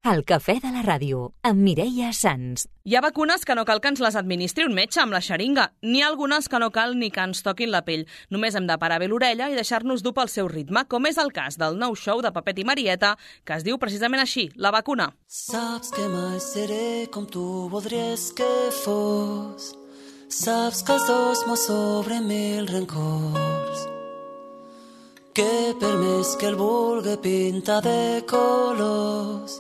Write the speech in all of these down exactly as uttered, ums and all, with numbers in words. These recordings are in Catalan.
El cafè de la ràdio, amb Mireia Sans. Hi ha vacunes que no cal que ens les administri un metge amb la xeringa. N'hi ha algunes que no cal ni que ens toquin la pell. Només hem de parar bé l'orella i deixar-nos dur pel seu ritme, com és el cas del nou show de Pepet i Marieta, que es diu precisament així, La vacuna. Saps que mai seré com tu voldries que fos. Saps que els dos mos sobren mil rencors. Que per més que el vulgui pintar de colors,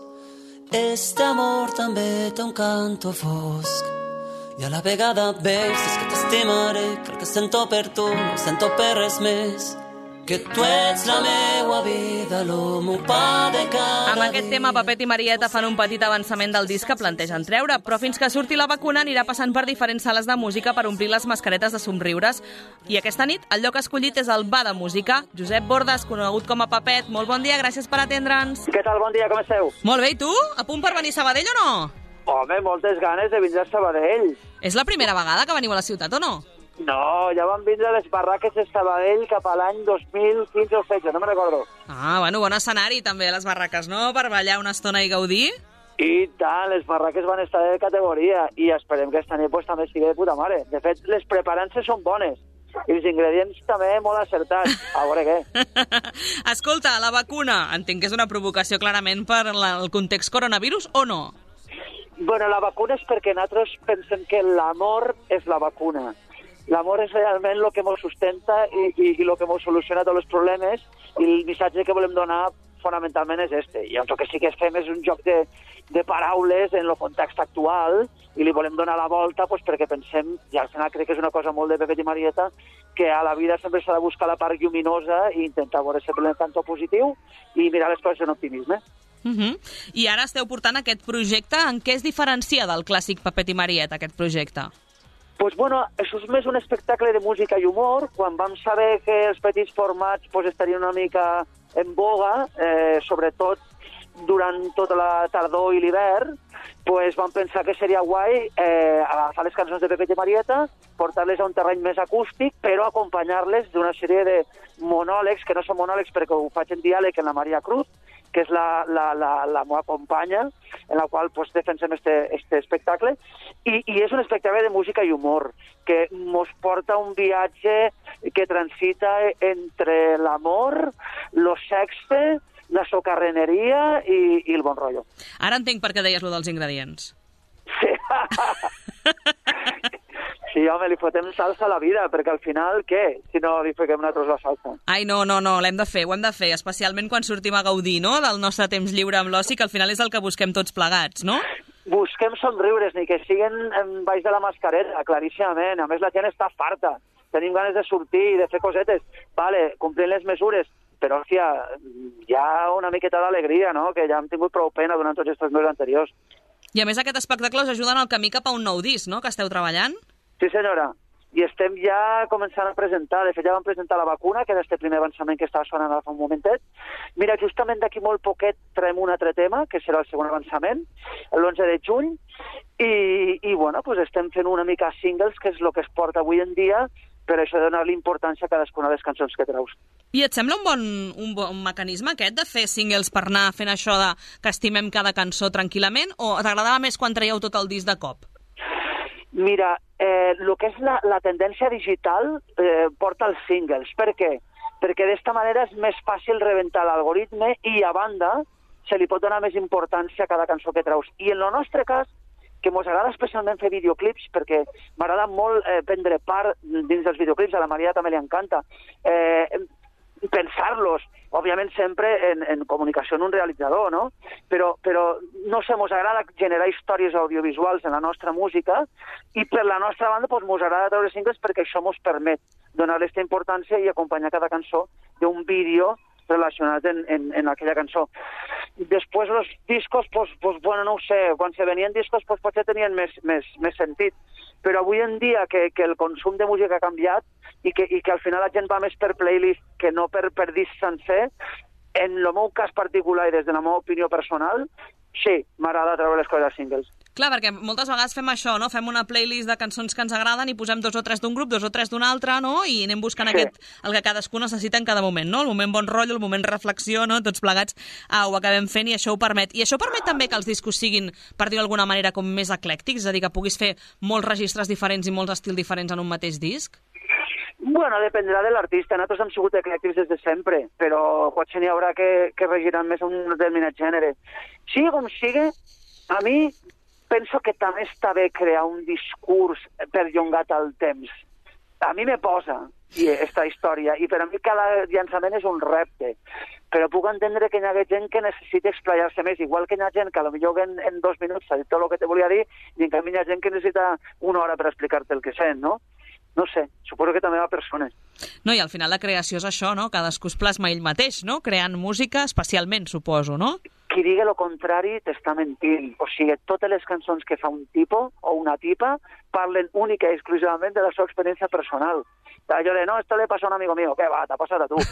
este amor també té un canto fosc. I a la vegada veus que t'estimaré, que el que sento per tu no sento per res més. Que tu ets la meua vida, lo meu pa de cada dia. Amb aquest tema, Pepet i Marieta fan un petit avançament del disc que plantegen treure, però fins que surti La vacuna anirà passant per diferents sales de música per omplir les mascaretes de somriures. I aquesta nit, el lloc escollit és el Bar de Música. Josep Bordes, conegut com a Pepet, molt bon dia, gràcies per atendre'ns. Què tal, bon dia, com esteu? Molt bé, i tu? A punt per venir a Sabadell o no? Home, moltes ganes de vindre a Sabadell. És la primera vegada que veniu a la ciutat o no? No, ja vam vindre a les barraques de Sabadell cap a l'any dos mil quinze o setze, no me'n recordo. Ah, bueno, bon escenari també, les barraques, no? Per ballar una estona i gaudir. I tant, les barraques van estar de categoria i esperem que esta nit pues, també sigui de puta mare. De fet, les preparances són bones i els ingredients també molt acertats. A veure què. Escolta, La vacuna, entenc que és una provocació clarament per la, el context coronavirus o no? Bueno, la vacuna és perquè nosaltres pensem que l'amor és la vacuna. L'amor és realment el que ens sustenta i, i, i el que ens soluciona tots els problemes, i el missatge que volem donar fonamentalment és este. I el que sí que fem és un joc de, de paraules en el context actual i li volem donar la volta pues, perquè pensem, i al final crec que és una cosa molt de Pepet i Marieta, que a la vida sempre s'ha de buscar la part lluminosa i intentar veure sempre el tanto positiu i mirar les coses en optimisme. Uh -huh. I ara esteu portant aquest projecte. En què es diferencia del clàssic Pepet i Marieta, aquest projecte? Pues bueno, això és més un espectacle de música i humor. Quan vam saber que els petits formats pues, estarien una mica en boga, eh, sobretot durant tota la tardor i l'hivern, pues vam pensar que seria guai eh, agafar les cançons de Pepet i Marieta, portar-les a un terreny més acústic, però acompanyar-les d'una sèrie de monòlegs, que no són monòlegs perquè ho faig en diàleg en la Maria Cruz, que és la, la, la, la meva companya, en la qual pues, defensem este, este espectacle, i, i és un espectacle de música i humor, que mos porta un viatge que transita entre l'amor, lo sexe, la socarreneria i, i el bon rotllo. Ara entenc per què deies lo dels ingredients. Sí. Sí, home, li fotem salsa a la vida, perquè al final, què? Si no li fotem nosaltres la salsa. Ai, no, no, no, l'hem de fer, ho hem de fer, especialment quan sortim a gaudir, no?, del nostre temps lliure amb l'oci, que al final és el que busquem tots plegats, no? Busquem somriures, ni que siguen en baix de la mascareta, claríssimament. A més, la gent està farta. Tenim ganes de sortir i de fer cosetes. Vale, complint les mesures, però, hòstia, hi ha una miqueta d'alegria, no?, que ja hem tingut prou pena durant tots aquests mesos anteriors. I a més aquest espectacle us ajuda en el camí cap a un nou disc, no?, que esteu treballant? Sí, senyora. I estem ja començant a presentar. De fet, ja vam presentar La vacuna, que és este primer avançament que estava sonant ara fa un momentet. Mira, justament d'aquí molt poquet traiem un altre tema, que serà el segon avançament, l'onze de juny, i, i bueno, pues estem fent una mica singles, que és el que es porta avui en dia, per això donar-li importància a cadascuna de les cançons que treus. I et sembla un bon, un bon mecanisme aquest de fer singles per anar fent això de que estimem cada cançó tranquil·lament, o t'agradava més quan traieu tot el disc de cop? Mira, eh, el que és la, la tendència digital eh, porta els singles. Per què? Perquè d'esta manera és més fàcil rebentar l'algoritme i, a banda, se li pot donar més importància a cada cançó que treus. I en el nostre cas, que ens agrada especialment fer videoclips, perquè m'agrada molt eh, prendre part dins dels videoclips, a la Maria també li encanta, eh, pensar-los, òbviament sempre en, en comunicació amb un realitzador, no? Però, però no sé, ens agrada generar històries audiovisuals en la nostra música i per la nostra banda doncs, ens agrada treure singles perquè això ens permet donar-li aquesta importància i acompanyar cada cançó d'un vídeo relacionat en, en, en aquella cançó. Després els discos, pues, pues, bueno, no ho sé, quan se venien discos pues, potser tenien més, més, més sentit, però avui en dia que, que el consum de música ha canviat i que, i que al final la gent va més per playlist que no per, per disc sencer, en el meu cas particular i des de la meva opinió personal, sí, m'agrada treure les coses singles. Clar, perquè moltes vegades fem això, no? Fem una playlist de cançons que ens agraden i posem dos o tres d'un grup, dos o tres d'un altre, no? I anem buscant sí. aquest, el que cadascú necessita en cada moment, no? El moment bon rotllo, el moment reflexió, no? Tots plegats ah, ho acabem fent i això ho permet. I això permet també que els discos siguin, per dir-ho d'alguna manera, com més eclèctics, és a dir, que puguis fer molts registres diferents i molts estils diferents en un mateix disc? Bueno, dependrà de l'artista. Nosaltres hem sigut eclèctics des de sempre, però potser n'hi haurà que, que regiran més un determinat gènere. Sigui com sigui, a mi penso que també està bé crear un discurs perllongat al temps. A mi me posa aquesta història, i per a mi cada llançament és un repte. Però puc entendre que hi ha gent que necessita explayar-se més, igual que hi ha gent que potser en, en dos minuts s'ha dit tot el que te volia dir, i en canvi hi ha gent que necessita una hora per explicar-te el que sent, no? No sé, suposo que també va a persones. No, i al final la creació és això, no? Cadascú es plasma ell mateix, no? Creant música especialment, suposo, no? Qui digui el contrari t'està mentint. O sigui, totes les cançons que fa un tipo o una tipa parlen única i exclusivament de la seva experiència personal. Jo de, no, esto le pasa a un amigo mío. Què va, t'ha passat a tu.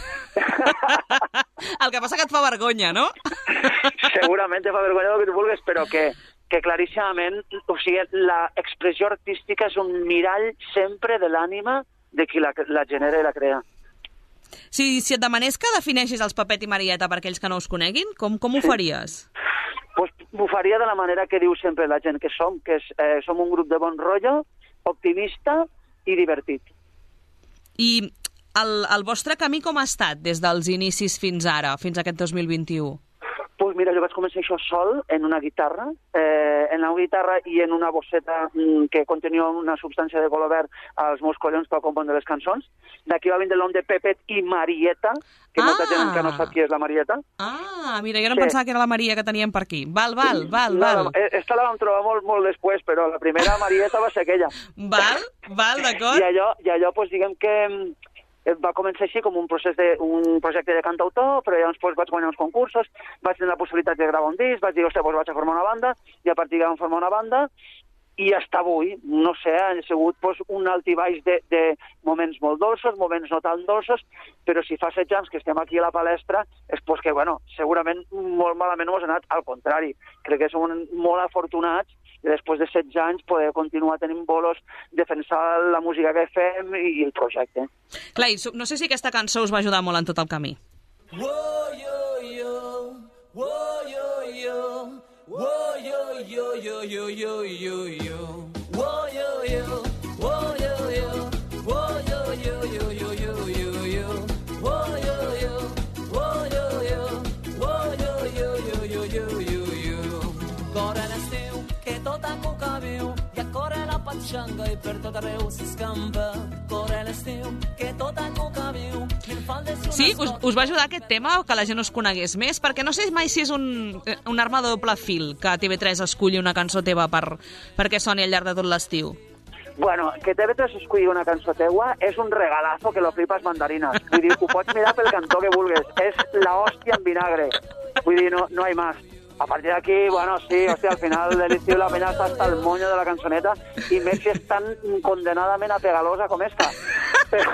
El que passa que et fa vergonya, no? Segurament te fa vergonya el que tu vulguis, però que, que claríssimament, o sigui, l'expressió artística és un mirall sempre de l'ànima de qui la, la genera i la crea. Si, si et demanés que defineixis els Pepet i Marieta per aquells que no us coneguin, com, com ho faries? Pues ho faria de la manera que diu sempre la gent que som, que és, eh, som un grup de bon rotllo, optimista i divertit. I el, el vostre camí com ha estat des dels inicis fins ara, fins a aquest dos mil vint-i-u? Pues mira, jo vaig començar això sol, en una guitarra, eh, en la guitarra i en una bosseta mm, que contenia una substància de color verd als meus collons per compondre les cançons. D'aquí va vindre el nom de Pepet i Marieta, que ah. molta gent encara no sap qui és la Marieta. Ah, mira, jo no sí. pensava que era la Maria que teníem per aquí. Val, val, val, no, val. No, esta la vam trobar molt, molt després, però la primera Marieta va ser aquella. Val, val, d'acord. I allò, i allò pues, diguem que va començar així com un, procés de, un projecte de cantautor, però llavors pues, vaig guanyar uns concursos, vaig tenir la possibilitat de gravar un disc, vaig dir, ostres, pues, vaig a formar una banda, i a partir de vam formar una banda, i hasta avui, no sé, ha sigut pues, un alt i baix de, de moments molt dolços, moments no tan dolços, però si fa set anys que estem aquí a la palestra, és pues, que, bueno, segurament molt malament no us ha anat, al contrari, crec que som molt afortunats i després de setze anys poder continuar tenint bolos, defensar la música que fem i el projecte. Clar, i no sé si aquesta cançó us va ajudar molt en tot el camí. Whoa, yo, yo, whoa, yo, yo, whoa, yo, yo, yo, yo, yo, yo, yo, whoa, yo, yo, whoa, yo, yo, whoa, yo, yo, yo, yo, yo, yo, yo, whoa, yo, yo, whoa, yo, yo, whoa, yo, yo, yo, yo, yo, yo, yo. Corre l'estiu, que tot a viu, i a corre la patxanga i per tot arreu s'escampa. Corre l'estiu, que tot a viu. Sí, us, us va ajudar aquest tema que la gent us conegués més? Perquè no sé mai si és un, un arma de doble fil que T V tres esculli una cançó teva per, perquè soni al llarg de tot l'estiu. Bueno, que T V tres esculli una cançó teua és un regalazo que lo flipes mandarines. Vull dir, ho pots mirar pel cantó que vulguis. És la hòstia en vinagre. Vull dir, no, no hay más. A partir d'aquí, bueno, sí, hòstia, al final de l'estiu la penya està hasta el moño de la cançoneta i més si és tan condenadament apegalosa com esta. Però...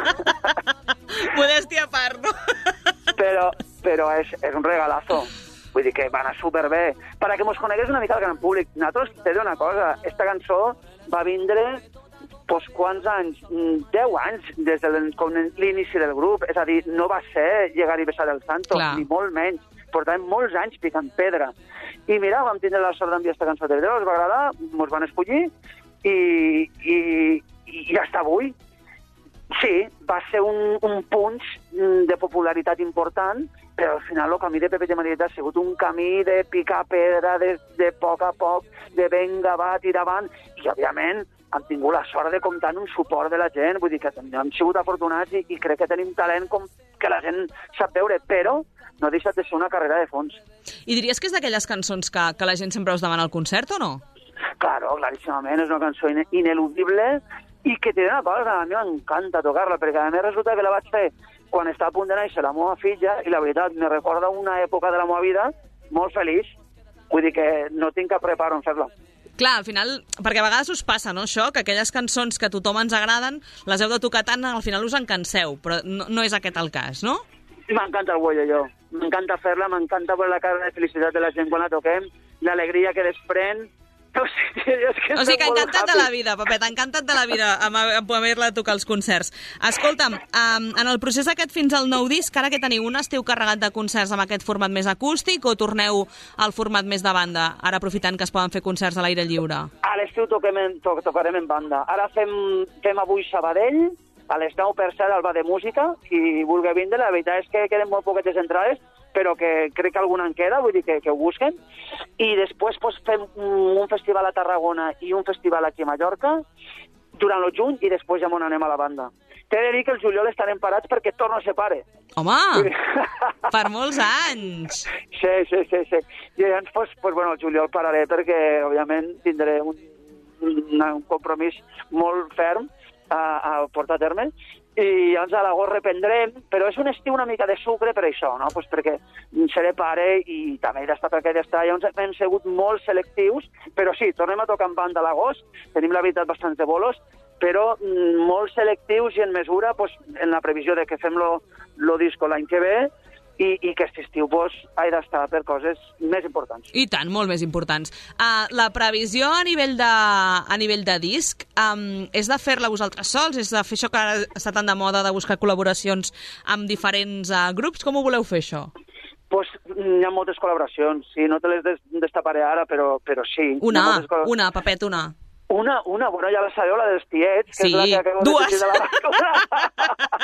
Modèstia a part, no? Però, però és, és un regalazo. Vull dir que va anar superbé. Per a que mos conegués una mica el gran públic. Nosaltres te diré una cosa, esta cançó va vindre pues, quants anys? Deu anys des de l'inici del grup. És a dir, no va ser llegar i besar el santo, Clar. Ni molt menys. Portàvem molts anys picant pedra. I mira, vam tindre la sort d'enviar aquesta cançó de Déu, ens va agradar, ens van escollir i, i, i hasta avui. Sí, va ser un, un punx de popularitat important, però al final el camí de Pepet i Marieta ha sigut un camí de picar pedra, de, de poc a poc, de venga, va, tirar avant, i òbviament hem tingut la sort de comptar amb un suport de la gent, vull dir que hem sigut afortunats i, i crec que tenim talent com que la gent sap veure, però no ha deixat de ser una carrera de fons. I diries que és d'aquelles cançons que, que la gent sempre us demana al concert o no? Claro, claríssimament, és una cançó ineludible i que té una cosa, a mi m'encanta tocar-la, perquè a mi resulta que la vaig fer quan estava a punt de néixer la meva filla i la veritat, me recorda una època de la meva vida molt feliç, vull dir que no tinc cap reparo en fer-la. Clar, al final, perquè a vegades us passa, no, això, que aquelles cançons que a tothom ens agraden, les heu de tocar tant, al final us en canseu, però no, no és aquest el cas, no? M'encanta el bollo, jo. M'encanta fer-la, m'encanta veure la cara de felicitat de la gent quan la toquem, l'alegria que desprèn, O sigui, és que o sigui que estem molt encantat de happy. la vida, Pepet, encantat de la vida amb, amb haver-la a tocar els concerts. Escolta'm, um, en el procés aquest fins al nou disc, ara que teniu un, esteu carregat de concerts amb aquest format més acústic o torneu al format més de banda, ara aprofitant que es poden fer concerts a l'aire lliure? A l'estiu toquem en, to, tocarem en banda. Ara fem, fem avui Sabadell, a les nou per cert al Bar de Música, qui vulgui vindre, la veritat és que queden molt poquetes entrades, però que crec que alguna en queda, vull dir que, que ho busquen. I després pues, fem un festival a Tarragona i un festival aquí a Mallorca durant el juny i després ja m'on anem a la banda. T'he de dir que el juliol estarem parats perquè torno a ser pare. Home, per molts anys! Sí, sí, sí. sí. I llavors, pues, pues, bueno, el juliol pararé perquè, òbviament, tindré un, un, un compromís molt ferm a, a portar a terme. I llavors a l'agost reprendrem, però és un estiu una mica de sucre per això, no? Pues perquè seré pare i també he d'estar perquè he d'estar. Llavors hem sigut molt selectius, però sí, tornem a tocar en banda a l'agost, tenim la veritat bastants de bolos, però mm, molt selectius i en mesura, pues, en la previsió de que fem lo, lo disco l'any que ve, i, i que aquest estiu pues, he d'estar per coses més importants. I tant, molt més importants. Uh, la previsió a nivell de, a nivell de disc um, és de fer-la vosaltres sols? És de fer això que ara està tan de moda, de buscar col·laboracions amb diferents uh, grups? Com ho voleu fer, això? Pues, hi ha moltes col·laboracions, sí, no te les des, destaparé ara, però, però sí. Una, una, Pepet, una. Una, una, bueno, ja la sabeu, la dels tiets, que sí. és la que acabo Dues. de sortir de la vacuna.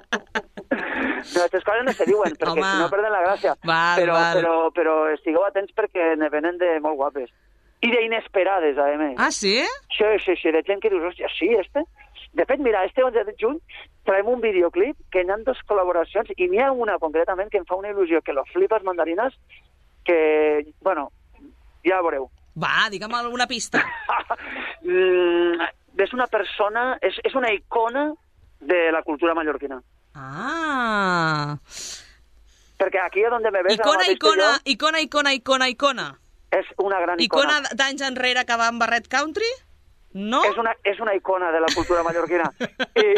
No, aquestes coses no se diuen, perquè Home. si no perden la gràcia. Val, però, val. però, però estigueu atents perquè ne venen de molt guapes. I d'inesperades, a més. Ah, sí? Sí, sí, sí, de gent que dius, hòstia, sí, este? De fet, mira, este onze de juny traiem un videoclip que hi ha dos col·laboracions i n'hi ha una concretament que em fa una il·lusió que lo flipes mandarines, que, bueno, ja veureu. Va, digue'm alguna pista. mm, és una persona, és, és una icona de la cultura mallorquina. Ah. Perquè aquí on me ves... Icona, icona, jo, icona, icona, icona, icona. és una gran icona. Icona d'anys enrere que va amb barret country? No? És una, és una icona de la cultura mallorquina. I,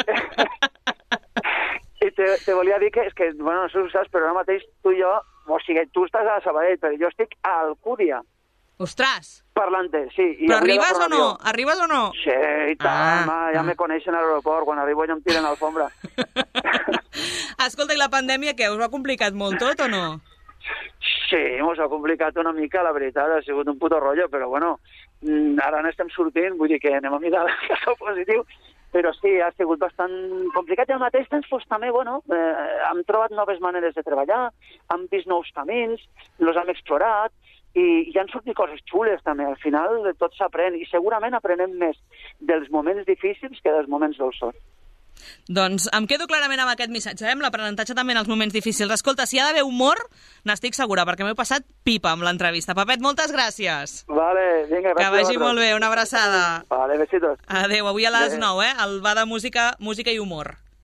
i te, te volia dir que, és que, bueno, no sé si ho saps, però ara mateix tu i jo, o sigui, tu estàs a Sabadell, però jo estic a Alcúdia. Ostres! Parlant-te, sí. I Però avui arribes agafo o no? l'avió. Arribes o no? Sí, i tant, Ah, ja ah. me coneixen a l'aeroport, quan arribo ja em tiren a l'alfombra. Escolta, i la pandèmia què? Us ho ha complicat molt tot o no? Sí, mos ha complicat una mica, la veritat, ha sigut un puto rotllo, però bueno, ara n'estem sortint, vull dir que anem a mirar el cas positiu, però sí, ha sigut bastant complicat i al mateix temps pues, també, bueno, eh, hem trobat noves maneres de treballar, hem vist nous camins, els hem explorat, i, i han sortit coses xules també, al final tot s'aprèn i segurament aprenem més dels moments difícils que dels moments dolços. Doncs em quedo clarament amb aquest missatge, eh? Amb l'aprenentatge també en els moments difícils. Escolta, si hi ha d'haver humor, n'estic segura, perquè m'he passat pipa amb l'entrevista. Pepet, moltes gràcies. Vale, vinga, gràcies. Que vagi molt bé, una abraçada. Vale, besitos. Adéu, avui a les Adéu. nou, eh? El Va de Música, Música i Humor.